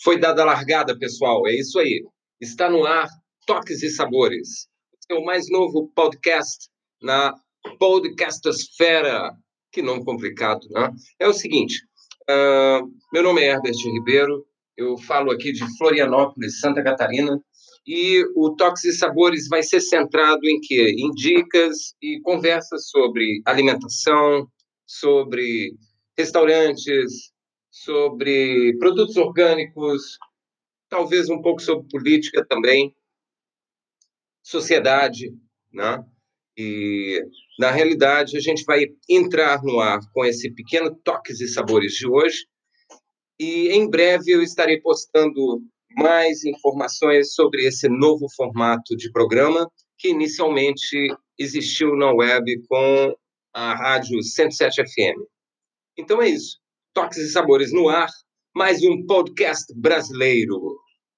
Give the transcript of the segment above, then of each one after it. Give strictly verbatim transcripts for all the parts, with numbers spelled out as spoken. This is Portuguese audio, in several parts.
Foi dada a largada, pessoal. É isso aí. Está no ar Toques e Sabores, o seu mais novo podcast na podcastosfera. Que nome complicado, né? É o seguinte, uh, meu nome é Herbert Ribeiro, eu falo aqui de Florianópolis, Santa Catarina, e o Toques e Sabores vai ser centrado em quê? Em dicas e conversas sobre alimentação, sobre restaurantes, sobre produtos orgânicos, talvez um pouco sobre política também, sociedade, né? E, na realidade, a gente vai entrar no ar com esse pequeno Toques e Sabores de hoje, e em breve eu estarei postando mais informações sobre esse novo formato de programa que inicialmente existiu na web com a rádio cento e sete F M. Então é isso. Toques e Sabores no ar, mais um podcast brasileiro.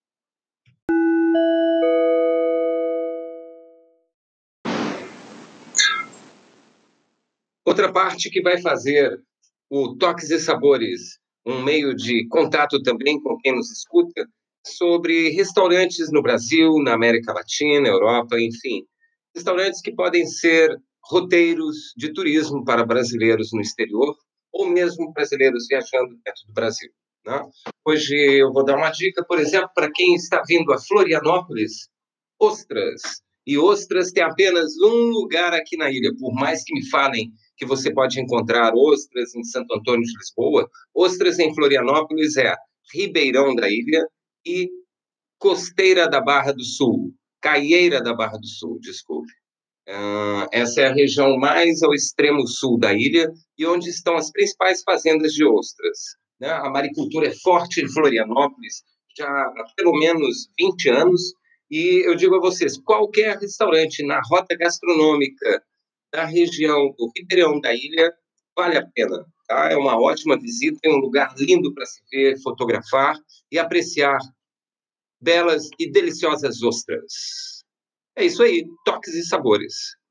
Outra parte que vai fazer o Toques e Sabores um meio de contato também com quem nos escuta, sobre restaurantes no Brasil, na América Latina, Europa, enfim. Restaurantes que podem ser roteiros de turismo para brasileiros no exterior, ou mesmo brasileiros viajando dentro do Brasil, né? Hoje eu vou dar uma dica, por exemplo, para quem está vindo a Florianópolis, ostras. E ostras tem apenas um lugar aqui na ilha, por mais que me falem que você pode encontrar ostras em Santo Antônio de Lisboa, ostras em Florianópolis é Ribeirão da Ilha e Costeira da Barra do Sul, Caieira da Barra do Sul, desculpe. Uh, essa é a região mais ao extremo sul da ilha e onde estão as principais fazendas de ostras, né? A maricultura é forte em Florianópolis já há pelo menos vinte anos, e eu digo a vocês, qualquer restaurante na rota gastronômica da região do Ribeirão da Ilha vale a pena, tá? É uma ótima visita, é um lugar lindo para se ver, fotografar e apreciar belas e deliciosas ostras. É isso aí, Toques e Sabores.